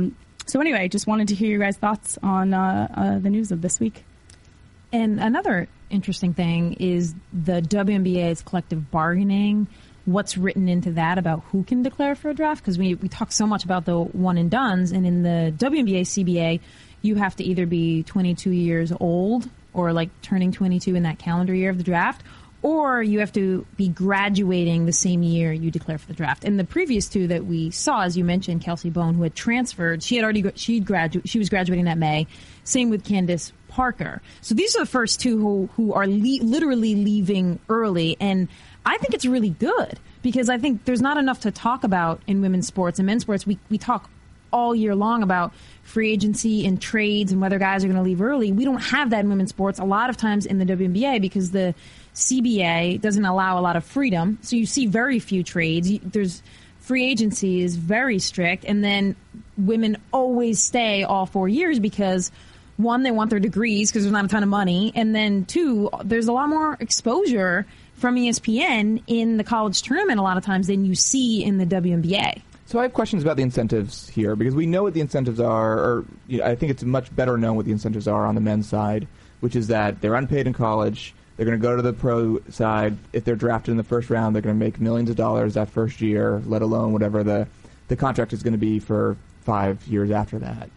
So anyway, just wanted to hear your guys' thoughts on the news of this week. And another interesting thing is the WNBA's collective bargaining. What's written into that about who can declare for a draft? Because we talk so much about the one and dones, and in the WNBA CBA, you have to either be 22 years old or like turning 22 in that calendar year of the draft, or you have to be graduating the same year you declare for the draft. And the previous two that we saw, as you mentioned, Kelsey Bone, who had transferred, she was graduating that May. Same with Candace Parker. So these are the first two who are literally leaving early, and I think it's really good because I think there's not enough to talk about in women's sports. In men's sports, we talk all year long about free agency and trades and whether guys are going to leave early. We don't have that in women's sports a lot of times in the WNBA because the CBA doesn't allow a lot of freedom. So you see very few trades. There's free agency is very strict, and then women always stay all 4 years because, one, they want their degrees because there's not a ton of money, and then two, there's a lot more exposure from ESPN in the college tournament a lot of times than you see in the WNBA. So I have questions about the incentives here because we know what the incentives are, or I think it's much better known what the incentives are on the men's side, which is that they're unpaid in college. They're going to go to the pro side. If they're drafted in the first round, they're going to make millions of dollars that first year, let alone whatever the contract is going to be for 5 years after that.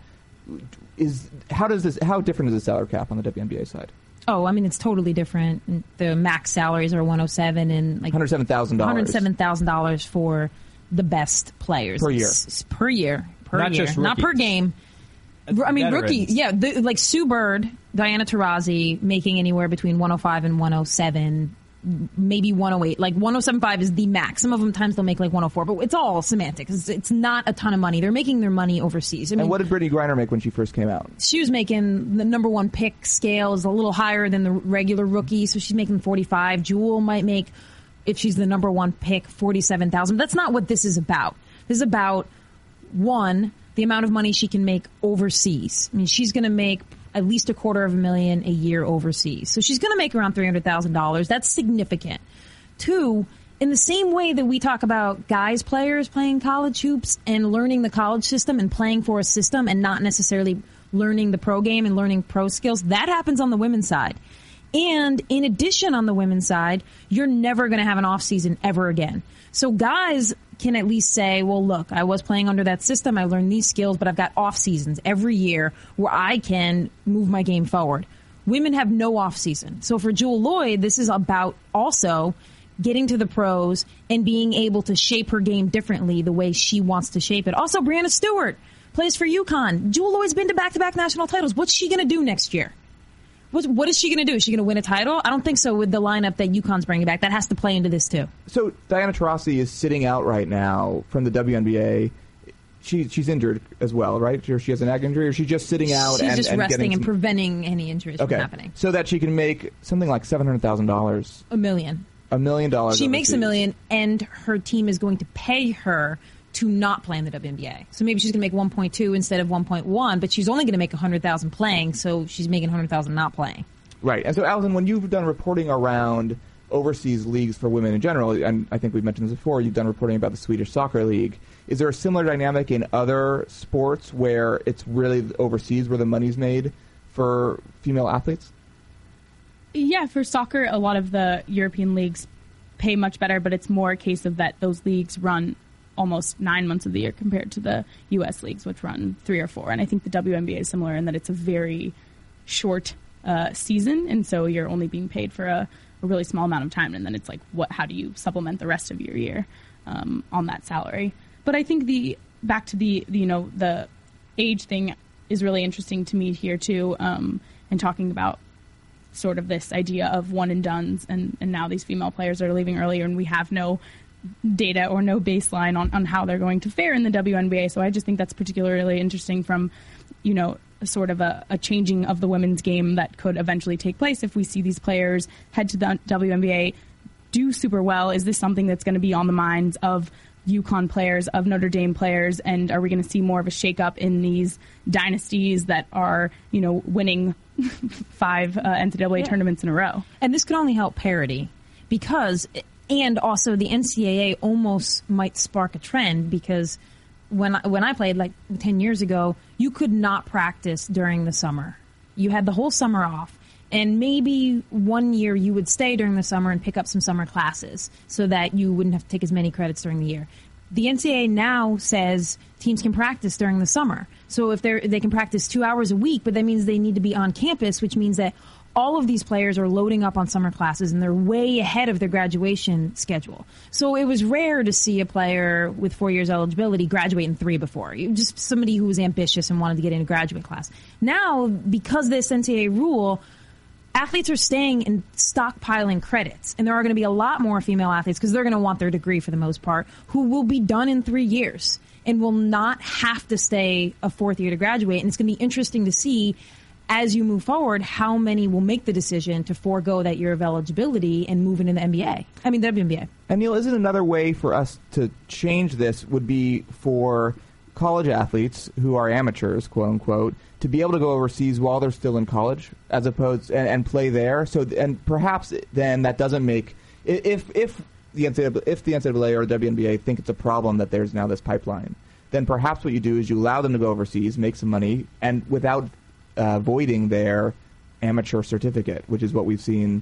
How different is the salary cap on the WNBA side? Oh, I mean, it's totally different. The max salaries are $107 and like $107,000. $107,000 for the best players per year. Per year. Not just not per game. I mean, rookies. Yeah, like Sue Bird, Diana Taurasi making anywhere between 105 and 107, maybe 108. Like 107.5 is the max. Some of them times they'll make like 104, but it's all semantics. It's not a ton of money. They're making their money overseas. I mean, and what did Brittany Griner make when she first came out? She was making the number one pick scale is a little higher than the regular rookie, so she's making 45. Jewel might make, if she's the number one pick, 47,000. That's not what this is about. This is about, one, the amount of money she can make overseas. I mean, she's going to make at least $250,000 a year overseas. So she's going to make around $300,000. That's significant. Two, in the same way that we talk about guys players playing college hoops and learning the college system and playing for a system and not necessarily learning the pro game and learning pro skills, that happens on the women's side. And in addition, on the women's side, you're never going to have an off season ever again. So guys can at least say, well, look, I was playing under that system. I learned these skills, but I've got off seasons every year where I can move my game forward. Women have no off season. So for Jewell Loyd, this is about also getting to the pros and being able to shape her game differently the way she wants to shape it. Also, Brianna Stewart plays for UConn. Jewell Loyd's been to back-to-back national titles. What's she going to do next year? What is she going to do? Is she going to win a title? I don't think so with the lineup that UConn's bringing back. That has to play into this, too. So Diana Taurasi is sitting out right now from the WNBA. She's injured as well, right? Or she has an ag injury? Or is she just sitting out She's just resting and preventing any injuries from happening. So that she can make something like $700,000. $1 million. $1 million. She makes $1 million, and her team is going to pay her to not play in the WNBA. So maybe she's going to make 1.2 instead of 1.1, but she's only going to make 100,000 playing, so she's making 100,000 not playing. Right. And so, Allison, when you've done reporting around overseas leagues for women in general, and I think we've mentioned this before, you've done reporting about the Swedish Soccer League. Is there a similar dynamic in other sports where it's really overseas where the money's made for female athletes? Yeah, for soccer, a lot of the European leagues pay much better, but it's more a case of that those leagues run almost 9 months of the year compared to the U.S. leagues, which run 3 or 4. And I think the WNBA is similar in that it's a very short season, and so you're only being paid for a really small amount of time, and then it's like, how do you supplement the rest of your year on that salary? But I think back to the age thing is really interesting to me here too, and talking about sort of this idea of one and dones, and now these female players are leaving earlier, and we have no data or no baseline on how they're going to fare in the WNBA. So I just think that's particularly interesting from, sort of a changing of the women's game that could eventually take place if we see these players head to the WNBA, do super well. Is this something that's going to be on the minds of UConn players, of Notre Dame players, and are we going to see more of a shakeup in these dynasties that are, winning 5 NCAA tournaments in a row? And this could only help parity because, and also the NCAA almost might spark a trend because when I played like 10 years ago, you could not practice during the summer. You had the whole summer off. And maybe one year you would stay during the summer and pick up some summer classes so that you wouldn't have to take as many credits during the year. The NCAA now says teams can practice during the summer. So if they can practice 2 hours a week, but that means they need to be on campus, which means that all of these players are loading up on summer classes and they're way ahead of their graduation schedule. So it was rare to see a player with 4 years eligibility graduate in 3 before. Just somebody who was ambitious and wanted to get into graduate class. Now, because of this NCAA rule, athletes are staying and stockpiling credits. And there are going to be a lot more female athletes, because they're going to want their degree for the most part, who will be done in 3 years and will not have to stay a 4th year to graduate. And it's going to be interesting to see, as you move forward, how many will make the decision to forego that year of eligibility and move into the NBA. I mean, the WNBA. And Neil, isn't another way for us to change this would be for college athletes who are amateurs, quote unquote, to be able to go overseas while they're still in college, as opposed and play there. So, and perhaps then that doesn't make if the NCAA or the WNBA think it's a problem that there's now this pipeline, then perhaps what you do is you allow them to go overseas, make some money, and without voiding their amateur certificate, which is what we've seen,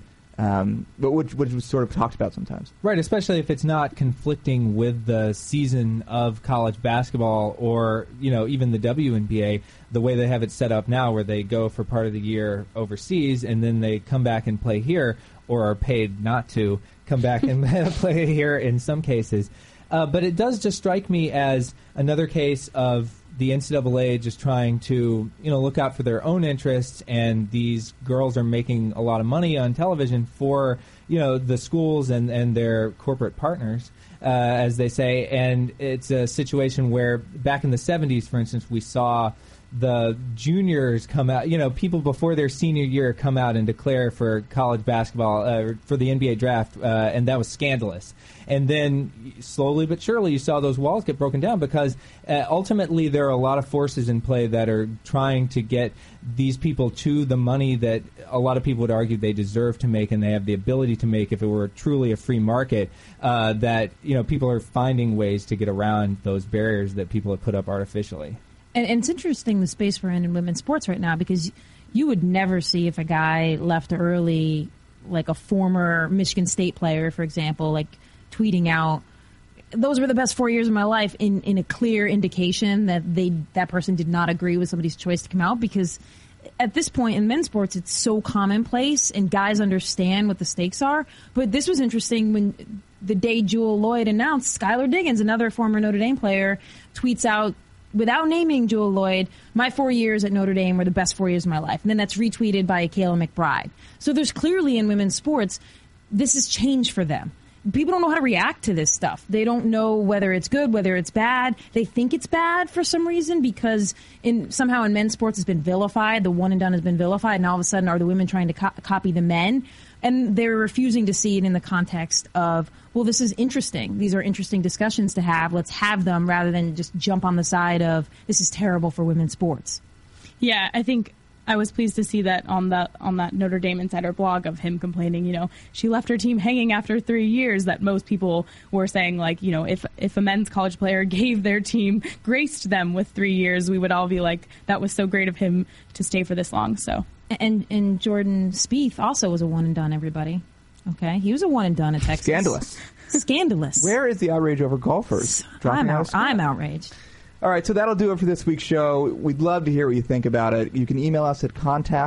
but which was sort of talked about sometimes. Right, especially if it's not conflicting with the season of college basketball or, even the WNBA, the way they have it set up now, where they go for part of the year overseas and then they come back and play here, or are paid not to come back and play here in some cases. But it does just strike me as another case of the NCAA just trying to, look out for their own interests, and these girls are making a lot of money on television for, the schools and their corporate partners, as they say. And it's a situation where back in the 70s, for instance, we saw the juniors come out, people before their senior year come out and declare for college basketball, for the NBA draft, and that was scandalous. And then slowly but surely you saw those walls get broken down, because ultimately there are a lot of forces in play that are trying to get these people to the money that a lot of people would argue they deserve to make and they have the ability to make if it were truly a free market, that people are finding ways to get around those barriers that people have put up artificially. And it's interesting the space we're in women's sports right now, because you would never see, if a guy left early, like a former Michigan State player, for example, like tweeting out, those were the best 4 years of my life, in a clear indication that that person did not agree with somebody's choice to come out. Because at this point in men's sports, it's so commonplace and guys understand what the stakes are. But this was interesting when the day Jewell Loyd announced, Skylar Diggins, another former Notre Dame player, tweets out, without naming Jewell Loyd, my 4 years at Notre Dame were the best 4 years of my life. And then that's retweeted by Kayla McBride. So there's clearly in women's sports, this has changed for them. People don't know how to react to this stuff. They don't know whether it's good, whether it's bad. They think it's bad for some reason, because somehow in men's sports it's been vilified. The one and done has been vilified. And all of a sudden, are the women trying to copy the men? And they're refusing to see it in the context of, well, this is interesting. These are interesting discussions to have. Let's have them, rather than just jump on the side of, this is terrible for women's sports. Yeah, I think I was pleased to see that on that Notre Dame Insider blog of him complaining, she left her team hanging after 3 years, that most people were saying, like, if a men's college player gave their team, graced them with 3 years, we would all be like, that was so great of him to stay for this long. So. And Jordan Spieth also was a one and done, everybody. Okay? He was a one and done at Texas. Scandalous. Where is the outrage over golfers? I'm outraged. All right, so that'll do it for this week's show. We'd love to hear what you think about it. You can email us at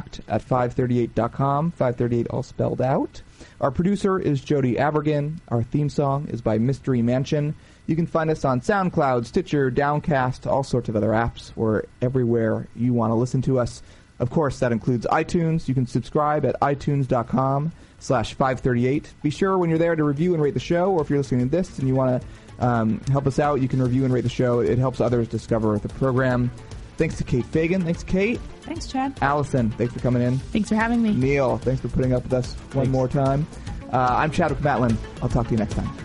contact@538.com, 538 all spelled out. Our producer is Jody Abergin. Our theme song is by Mystery Mansion. You can find us on SoundCloud, Stitcher, Downcast, all sorts of other apps, or everywhere you want to listen to us. Of course, that includes iTunes. You can subscribe at itunes.com/538. Be sure when you're there to review and rate the show, or if you're listening to this and you want to help us out, you can review and rate the show. It helps others discover the program. Thanks to Kate Fagan. Thanks, Kate. Thanks, Chad. Allison, thanks for coming in. Thanks for having me. Neil, thanks for putting up with us one more time. I'm Chadwick Matlin. I'll talk to you next time.